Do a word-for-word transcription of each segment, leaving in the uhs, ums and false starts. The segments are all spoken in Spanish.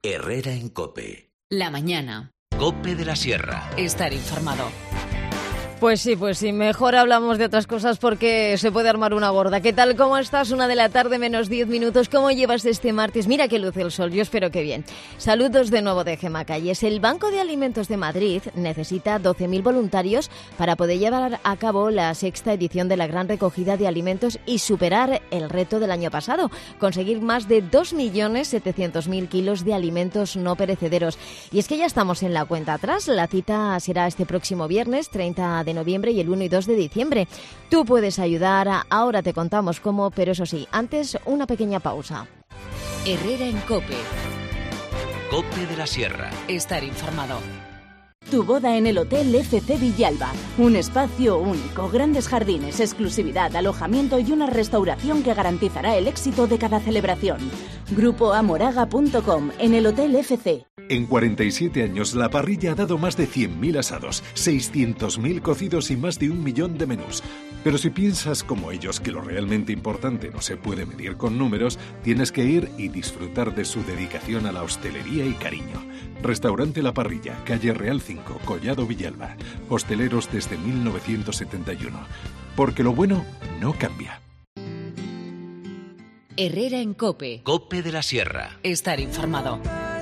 Herrera en COPE. La mañana. COPE de la Sierra. Estar informado. Pues sí, pues sí, mejor hablamos de otras cosas porque se puede armar una gorda. ¿Qué tal? ¿Cómo estás? Una de la tarde, menos diez minutos. ¿Cómo llevas este martes? Mira que luce el sol, yo espero que bien. Saludos de nuevo de Gema Calles. El Banco de Alimentos de Madrid necesita doce mil voluntarios para poder llevar a cabo la sexta edición de la gran recogida de alimentos y superar el reto del año pasado, conseguir más de dos millones setecientos mil kilos de alimentos no perecederos. Y es que ya estamos en la cuenta atrás. La cita será este próximo viernes, treinta de noviembre, y el uno y dos de diciembre. Tú puedes ayudar, ahora te contamos cómo, pero eso sí, antes una pequeña pausa. Herrera en COPE. COPE de la Sierra. Estar informado. Tu boda en el Hotel F C Villalba. Un espacio único, grandes jardines, exclusividad, alojamiento y una restauración que garantizará el éxito de cada celebración. Grupo amoraga punto com, en el Hotel F C. En cuarenta y siete años, La Parrilla ha dado más de cien mil asados, seiscientos mil cocidos y más de un millón de menús. Pero si piensas como ellos que lo realmente importante no se puede medir con números, tienes que ir y disfrutar de su dedicación a la hostelería y cariño. Restaurante La Parrilla, calle Real cinco, Collado Villalba. Hosteleros desde mil novecientos setenta y uno. Porque lo bueno no cambia. Herrera en COPE. COPE de la Sierra. Estar informado.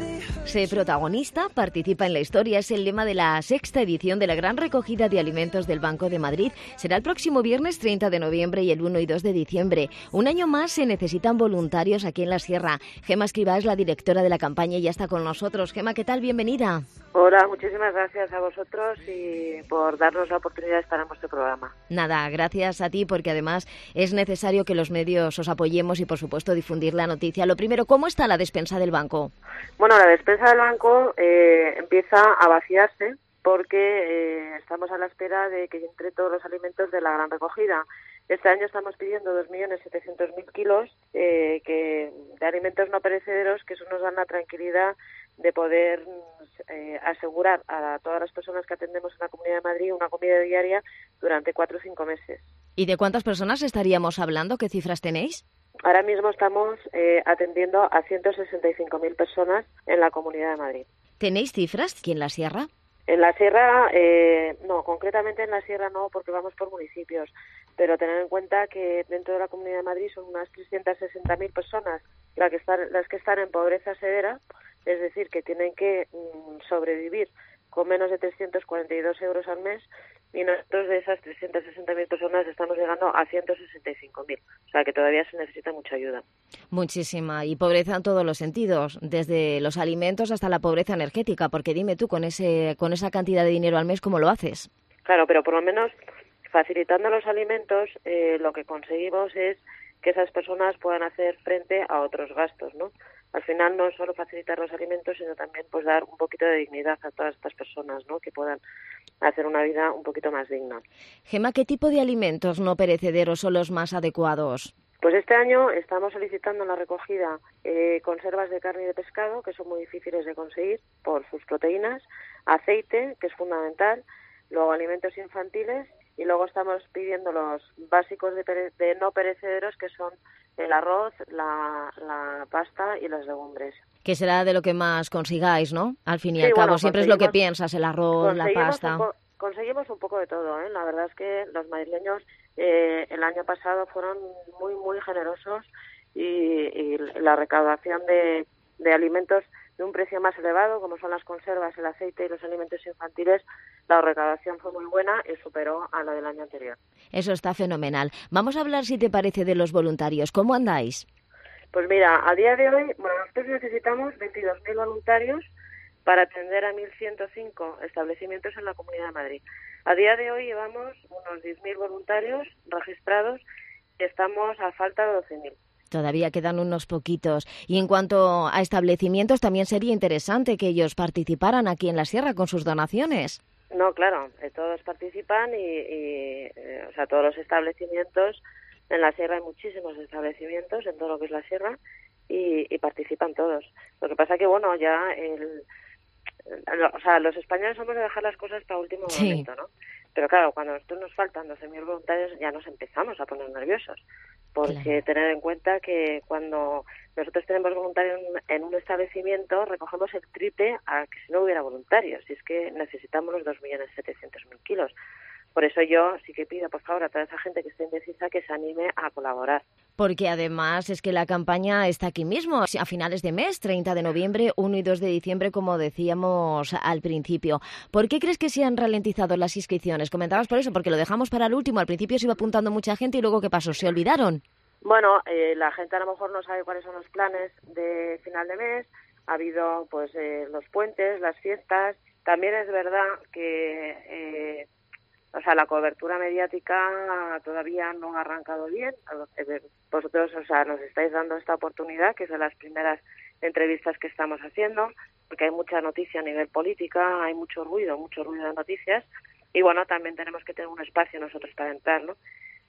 Sé protagonista, participa en la historia, es el lema de la sexta edición de la gran recogida de alimentos del Banco de Madrid. Será el próximo viernes treinta de noviembre y el uno y dos de diciembre. Un año más se necesitan voluntarios aquí en la Sierra. Gema Escrivá es la directora de la campaña y ya está con nosotros. Gema, ¿qué tal? Bienvenida. Hola, muchísimas gracias a vosotros y por darnos la oportunidad de estar en vuestro programa. Nada, gracias a ti porque además es necesario que los medios os apoyemos y por supuesto difundir la noticia. Lo primero, ¿cómo está la despensa del banco? Bueno, la despensa del banco eh, empieza a vaciarse porque eh, estamos a la espera de que entre todos los alimentos de la gran recogida. Este año estamos pidiendo dos millones setecientos mil kilos eh, que, de alimentos no perecederos, que eso nos dan la tranquilidad de poder eh, asegurar a todas las personas que atendemos en la Comunidad de Madrid una comida diaria durante cuatro o cinco meses. ¿Y de cuántas personas estaríamos hablando? ¿Qué cifras tenéis? Ahora mismo estamos eh, atendiendo a ciento sesenta y cinco mil personas en la Comunidad de Madrid. ¿Tenéis cifras aquí en la Sierra? En la Sierra, eh, no, concretamente en la Sierra no, porque vamos por municipios, pero tener en cuenta que dentro de la Comunidad de Madrid son unas trescientas sesenta mil personas las que están, las que están en pobreza severa, es decir, que tienen que mm, sobrevivir con menos de trescientos cuarenta y dos euros al mes, y nosotros de esas trescientas sesenta mil personas estamos llegando a ciento sesenta y cinco mil, o sea que todavía se necesita mucha ayuda. Muchísima, y pobreza en todos los sentidos, desde los alimentos hasta la pobreza energética, porque dime tú, con ese con esa cantidad de dinero al mes, ¿cómo lo haces? Claro, pero por lo menos facilitando los alimentos, eh, lo que conseguimos es que esas personas puedan hacer frente a otros gastos, ¿no? Al final no es solo facilitar los alimentos, sino también pues dar un poquito de dignidad a todas estas personas, ¿no? Que puedan hacer una vida un poquito más digna. Gema, ¿qué tipo de alimentos no perecederos son los más adecuados? Pues este año estamos solicitando en la recogida eh, conservas de carne y de pescado, que son muy difíciles de conseguir por sus proteínas, aceite, que es fundamental, luego alimentos infantiles, y luego estamos pidiendo los básicos de, pere- de no perecederos, que son el arroz, la, la pasta y las legumbres. Que será de lo que más consigáis, ¿no? Al fin y Sí, al cabo, bueno, siempre es lo que piensas, el arroz, la pasta. Un po- conseguimos un poco de todo, ¿eh? La verdad es que los madrileños eh, el año pasado fueron muy, muy generosos y, y la recaudación de, de alimentos de un precio más elevado, como son las conservas, el aceite y los alimentos infantiles, la recaudación fue muy buena y superó a la del año anterior. Eso está fenomenal. Vamos a hablar, si te parece, de los voluntarios. ¿Cómo andáis? Pues mira, a día de hoy, bueno, nosotros necesitamos veintidós mil voluntarios para atender a mil ciento cinco establecimientos en la Comunidad de Madrid. A día de hoy llevamos unos diez mil voluntarios registrados y estamos a falta de doce mil. Todavía quedan unos poquitos. Y en cuanto a establecimientos, también sería interesante que ellos participaran aquí en la Sierra con sus donaciones. No, claro, eh, todos participan y, y eh, o sea, todos los establecimientos. En la Sierra hay muchísimos establecimientos en todo lo que es la Sierra y, y participan todos. Lo que pasa que, bueno, ya el, el, o sea, los españoles somos de dejar las cosas para último Sí. momento, ¿no? Pero claro, cuando a nosotros nos faltan doce mil voluntarios ya nos empezamos a poner nerviosos. porque Claro. tener en cuenta que cuando nosotros tenemos voluntarios en, en un establecimiento, recogemos el triple a que si no hubiera voluntarios, y es que necesitamos los dos millones setecientos mil kilos. Por eso yo sí que pido, por favor, a toda esa gente que esté indecisa que se anime a colaborar. Porque además es que la campaña está aquí mismo, a finales de mes, treinta de noviembre, uno y dos de diciembre, como decíamos al principio. ¿Por qué crees que se han ralentizado las inscripciones? Comentabas por eso, porque lo dejamos para el último. Al principio se iba apuntando mucha gente y luego, ¿qué pasó? ¿Se olvidaron? Bueno, eh, la gente a lo mejor no sabe cuáles son los planes de final de mes. Ha habido pues eh, los puentes, las fiestas. También es verdad que... Eh, O sea, la cobertura mediática todavía no ha arrancado bien. Vosotros, o sea, nos estáis dando esta oportunidad, que es de las primeras entrevistas que estamos haciendo, porque hay mucha noticia a nivel política, hay mucho ruido, mucho ruido de noticias, y bueno, también tenemos que tener un espacio nosotros para entrar, ¿no?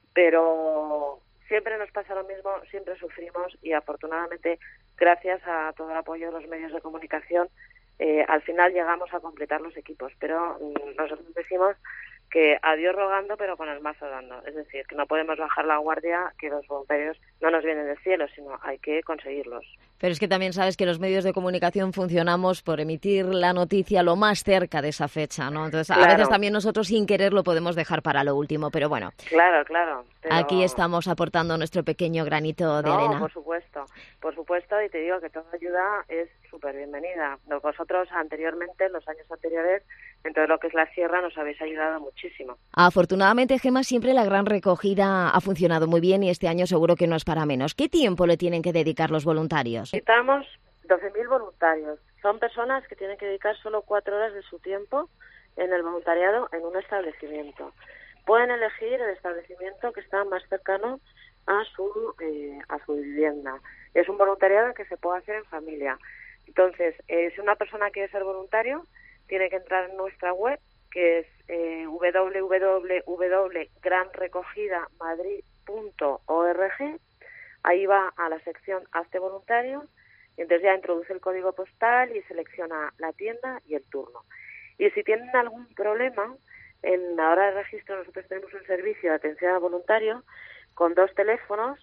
Pero siempre nos pasa lo mismo, siempre sufrimos, y afortunadamente, gracias a todo el apoyo de los medios de comunicación, eh, al final llegamos a completar los equipos. Pero mm, nosotros decimos que a Dios rogando, pero con el mazo dando. Es decir, que no podemos bajar la guardia, que los voluntarios no nos vienen del cielo, sino hay que conseguirlos. Pero es que también sabes que los medios de comunicación funcionamos por emitir la noticia lo más cerca de esa fecha, ¿no? Entonces, Claro. a veces también nosotros sin querer lo podemos dejar para lo último, pero bueno, Claro, claro. Pero... aquí estamos aportando nuestro pequeño granito de No, arena. por supuesto, por supuesto, y te digo que toda ayuda es súper bienvenida. Vosotros anteriormente, en los años anteriores, en todo lo que es la sierra, nos habéis ayudado muchísimo. Afortunadamente, Gemma, siempre la gran recogida ha funcionado muy bien y este año seguro que no es para menos. ¿Qué tiempo le tienen que dedicar los voluntarios? Necesitamos doce mil voluntarios. Son personas que tienen que dedicar solo cuatro horas de su tiempo en el voluntariado en un establecimiento. Pueden elegir el establecimiento que está más cercano a su eh, a su vivienda. Es un voluntariado que se puede hacer en familia. Entonces, eh, si una persona quiere ser voluntario, tiene que entrar en nuestra web, que es eh, doble u doble u doble u punto gran recogida madrid punto org. Ahí va a la sección Hazte voluntario, y entonces ya introduce el código postal y selecciona la tienda y el turno. Y si tienen algún problema, en la hora de registro nosotros tenemos un servicio de atención al voluntario con dos teléfonos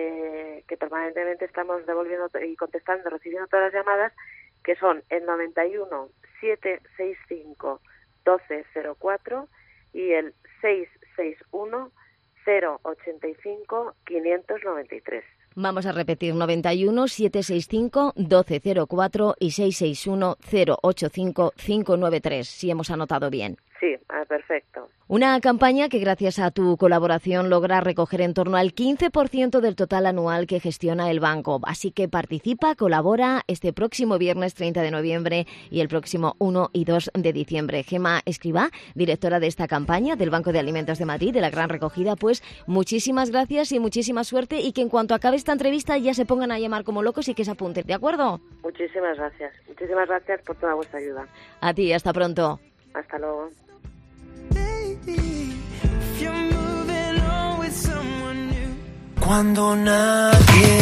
eh, que permanentemente estamos devolviendo y contestando, recibiendo todas las llamadas, que son el noventa y uno, setecientos sesenta y cinco, doce cero cuatro y el seiscientos sesenta y uno, cero ochenta y cinco, quinientos noventa y tres. Vamos a repetir, noventa y uno, setecientos sesenta y cinco, doce cero cuatro y seiscientos sesenta y uno, cero ochenta y cinco, quinientos noventa y tres, si hemos anotado bien. Sí, ah, perfecto. Una campaña que gracias a tu colaboración logra recoger en torno al quince por ciento del total anual que gestiona el banco. Así que participa, colabora este próximo viernes treinta de noviembre y el próximo uno y dos de diciembre. Gemma Escribá, directora de esta campaña del Banco de Alimentos de Madrid, de la Gran Recogida, pues muchísimas gracias y muchísima suerte, y que en cuanto acabe esta entrevista ya se pongan a llamar como locos y que se apunten, ¿de acuerdo? Muchísimas gracias. Muchísimas gracias por toda vuestra ayuda. A ti, hasta pronto. Hasta luego. Cuando nadie...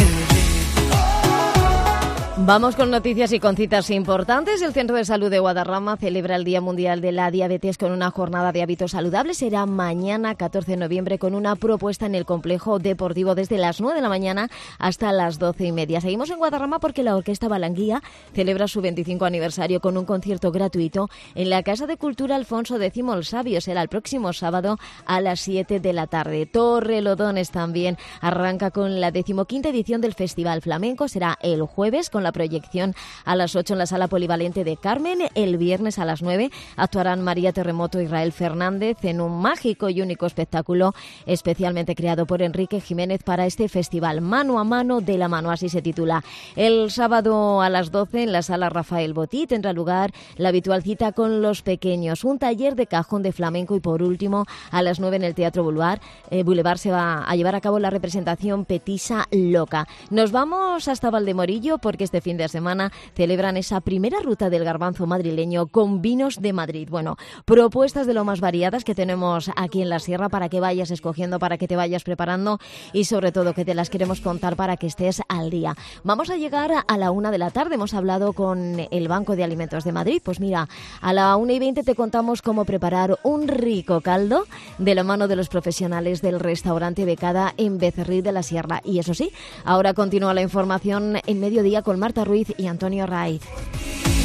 Vamos con noticias y con citas importantes. El Centro de Salud de Guadarrama celebra el Día Mundial de la Diabetes con una jornada de hábitos saludables. Será mañana, catorce de noviembre, con una propuesta en el complejo deportivo desde las nueve de la mañana hasta las doce y media. Seguimos en Guadarrama porque la Orquesta Balanguía celebra su veinticinco aniversario con un concierto gratuito en la Casa de Cultura Alfonso X el Sabio. Será el próximo sábado a las siete de la tarde. Torrelodones también arranca con la decimoquinta edición del Festival Flamenco. Será el jueves con la proyección a las ocho en la Sala Polivalente de Carmen. El viernes a las nueve actuarán María Terremoto e Israel Fernández en un mágico y único espectáculo especialmente creado por Enrique Jiménez para este festival. Mano a mano de la mano, así se titula. El sábado a las doce en la Sala Rafael Botí tendrá lugar la habitual cita con los pequeños, un taller de cajón de flamenco, y por último a las nueve en el Teatro Boulevard, eh, Boulevard se va a llevar a cabo la representación Petisa Loca. Nos vamos hasta Valdemorillo porque este este fin de semana celebran esa primera ruta del garbanzo madrileño con vinos de Madrid. Bueno, propuestas de lo más variadas que tenemos aquí en la Sierra para que vayas escogiendo, para que te vayas preparando y sobre todo que te las queremos contar para que estés al día. Vamos a llegar a la una de la tarde. Hemos hablado con el Banco de Alimentos de Madrid. Pues mira, a la una y veinte te contamos cómo preparar un rico caldo de la mano de los profesionales del restaurante Becada en Becerril de la Sierra. Y eso sí, ahora continúa la información en mediodía con Marta Ruiz y Antonio Raiz.